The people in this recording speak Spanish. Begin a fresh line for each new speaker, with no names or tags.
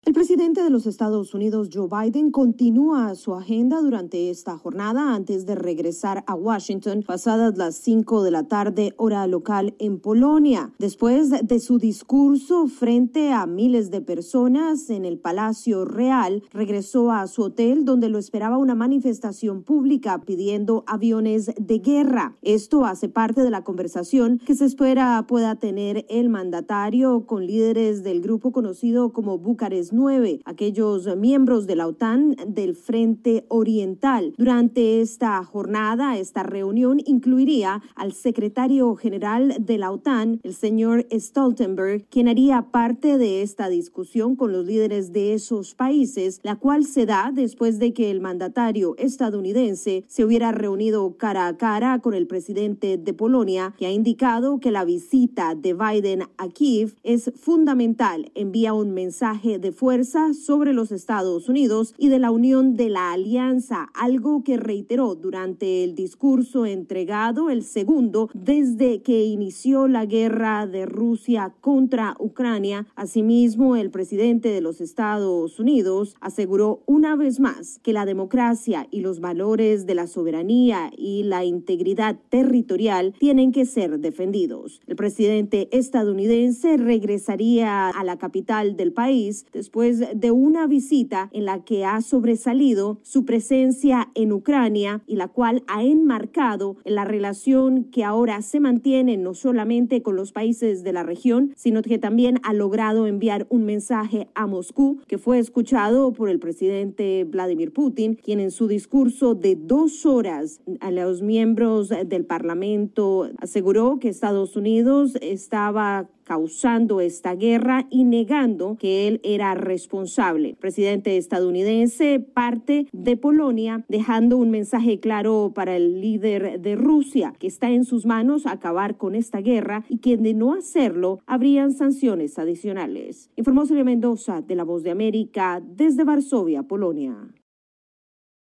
El presidente de los Estados Unidos, Joe Biden, continúa su agenda durante esta jornada antes de regresar a Washington pasadas las 5 de la tarde, hora local en Polonia. Después de su discurso frente a miles de personas en el Palacio Real, regresó a su hotel donde lo esperaba una manifestación pública pidiendo aviones de guerra. Esto hace parte de la conversación que se espera pueda tener el mandatario con líderes del grupo conocido como Bucarest 9, aquellos miembros de la OTAN del Frente Oriental. Durante esta jornada, esta reunión incluiría al secretario general de la OTAN, el señor Stoltenberg, quien haría parte de esta discusión con los líderes de esos países, la cual se da después de que el mandatario estadounidense se hubiera reunido cara a cara con el presidente de Polonia, que ha indicado que la visita de Biden a Kiev es fundamental, envía un mensaje de fuerza sobre los Estados Unidos y de la unión de la alianza, algo que reiteró durante el discurso entregado, el segundo desde que inició la guerra de Rusia contra Ucrania. Asimismo, el presidente de los Estados Unidos aseguró una vez más que la democracia y los valores de la soberanía y la integridad territorial tienen que ser defendidos. El presidente estadounidense regresaría a la capital del país después de una visita en la que ha sobresalido su presencia en Ucrania y la cual ha enmarcado la relación que ahora se mantiene no solamente con los países de la región, sino que también ha logrado enviar un mensaje a Moscú que fue escuchado por el presidente Vladimir Putin, quien en su discurso de 2 horas a los miembros del Parlamento aseguró que Estados Unidos estaba causando esta guerra y negando que él era responsable. El presidente estadounidense parte de Polonia, dejando un mensaje claro para el líder de Rusia, que está en sus manos acabar con esta guerra y que de no hacerlo habrían sanciones adicionales. Informó Celia Mendoza de La Voz de América desde Varsovia, Polonia.